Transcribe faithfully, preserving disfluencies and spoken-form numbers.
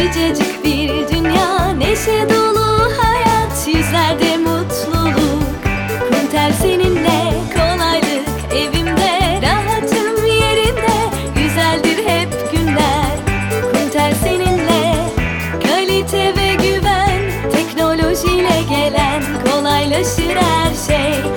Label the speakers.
Speaker 1: Sıcacık bir dünya, neşe dolu hayat, yüzlerde mutluluk. Kuntel seninle, kolaylık evimde, rahatım yerinde, güzeldir hep günler. Kuntel seninle, kalite ve güven, teknolojiyle gelen, kolaylaşır her şey.